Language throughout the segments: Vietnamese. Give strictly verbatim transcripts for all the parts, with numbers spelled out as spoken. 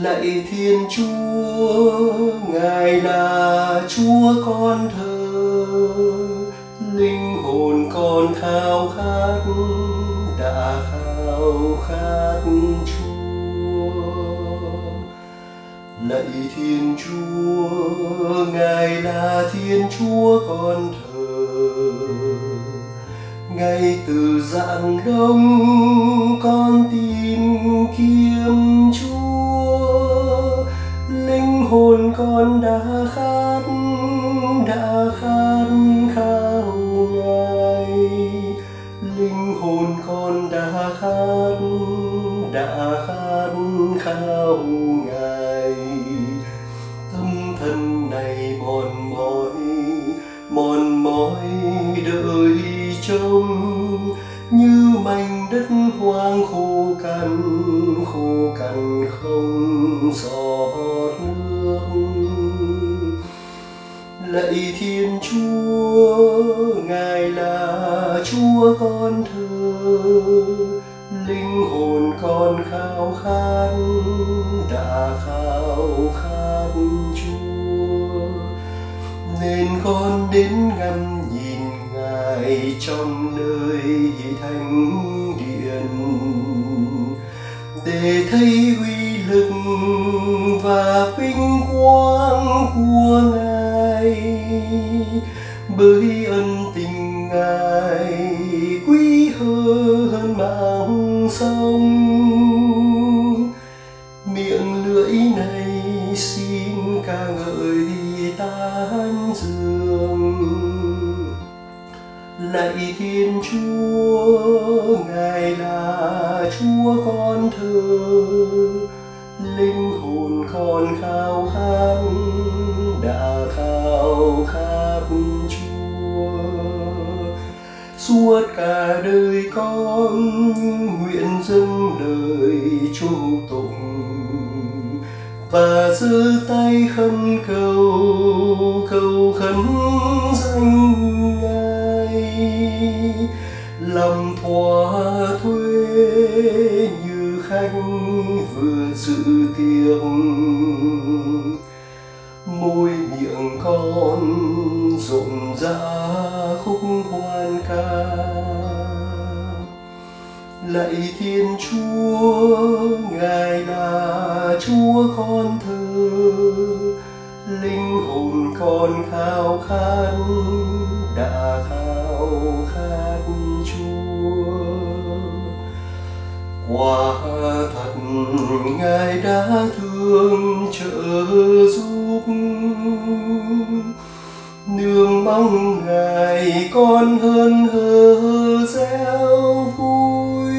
Lạy Thiên Chúa, Ngài là Chúa con thờ, linh hồn con khao khát, đã khao khát Chúa. Lạy Thiên Chúa, Ngài là Thiên Chúa con thờ, ngay từ rạng đông con tìm kiếm Chúa. Linh hồn con đã khát, đã khát khao Ngài. Linh hồn con đã khát, đã khát khao Ngài. Tâm thân này mòn mỏi, mòn mỏi đợi trông, như mảnh đất hoang khô cằn, khô cằn không giọt nước. Lạy Thiên Chúa, Ngài là Chúa con thờ, linh hồn con khao khát, đã khao khát Chúa. Nên con đến ngắm nhìn Ngài trong nơi thánh điện, để thấy uy lực và vinh quang của Ngài. Bởi ân tình Ngài quý hơn mạng sống, miệng lưỡi này xin ca ngợi tán dương. Lạy Thiên Chúa, Ngài là Chúa con thờ, linh hồn con khao khát, đã khao khát Chúa. Suốt cả đời con nguyện dâng lời chúc tụng, và giơ tay khấn cầu, cầu khấn danh Ngài. Lòng thỏa thuê như khách vừa dự tiệc, môi miệng con rộn rã khúc hoan ca. Lạy Thiên Chúa, Ngài là Chúa con thờ, linh hồn con khao khát, đã khao khát Chúa. Quả thật Ngài đã thương trợ giúp, nương mong Ngài con hơn hờ réo vui.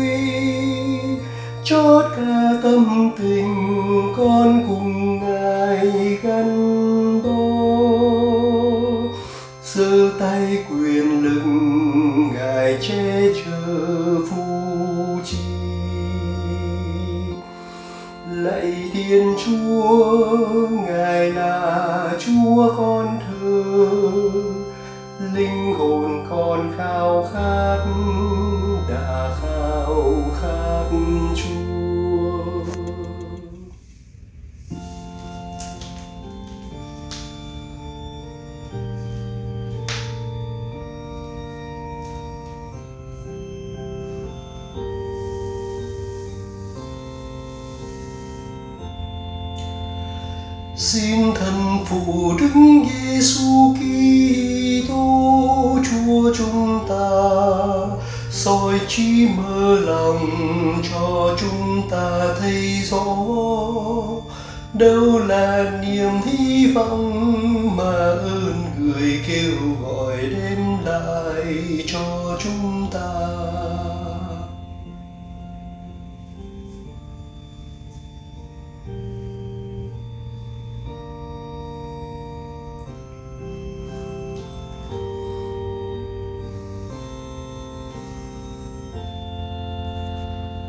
Chót cả tâm tình con cùng Ngài gắn bó, giơ tay quyền lực Ngài che chở phù trì. Lạy Thiên Chúa, Ngài là Chúa con thờ, linh hồn con khao khát, đã khao khát Chúa. Xin thần phụ Đức Giêsu Kitô Chúa chúng ta soi trí mơ lòng cho chúng ta thấy rõ đâu là niềm hy vọng mà ơn người kêu gọi đem lại cho chúng ta.